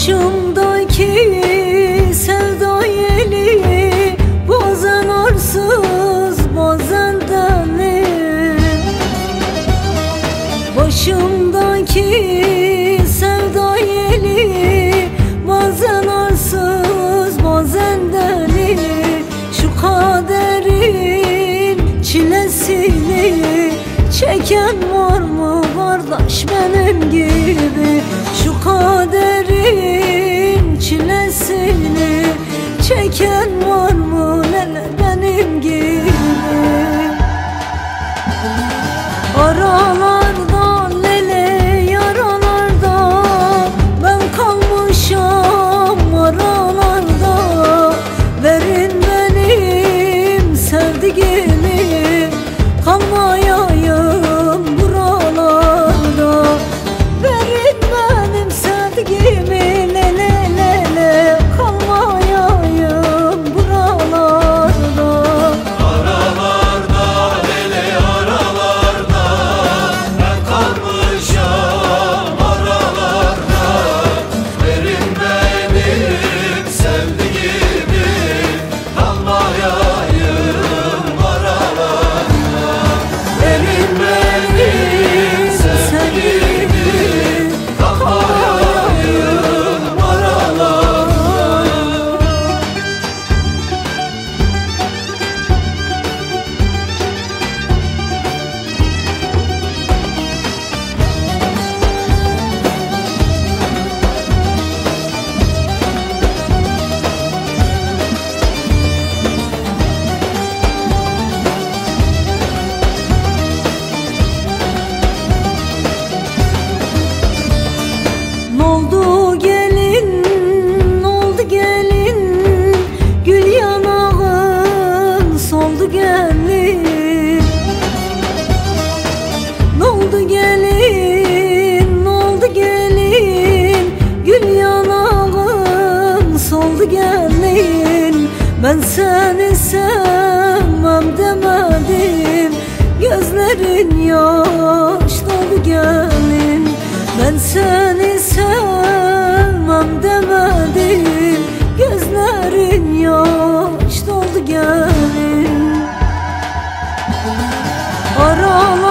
Başımdaki sevda yeli bazen arsız bazen deli. Başımdaki sevda yeli bazen arsız bazen deli. Şu kaderin çilesini çeken var mı kardeş benim gibi? Şu kaderin çilesini çeken var mı lele benim gibi? Aralarda lele yaralarda ben kalmışam aralarda. Verin benim sevdiğimi kalmayayım buralarda. Verin benim sevdiğimi lele lele kalmayayım buralarda. Aralarda lele aralarda ben kalmışam aralarda. Verin benim sevdiğimi kalmayayım aralarda. Verin benim sevdiğimi kalmayayım aralarda. N'oldu gelin, n'oldu gelin, gül yanağın soldu gelin. N'oldu gelin, n'oldu gelin, gül yanağın soldu gelin. Ben seni sevmem demedim, gözlerin yaş doldu gelin. Ben seni sevmem demedim, gözlerin yaş doldu gelin. Aralar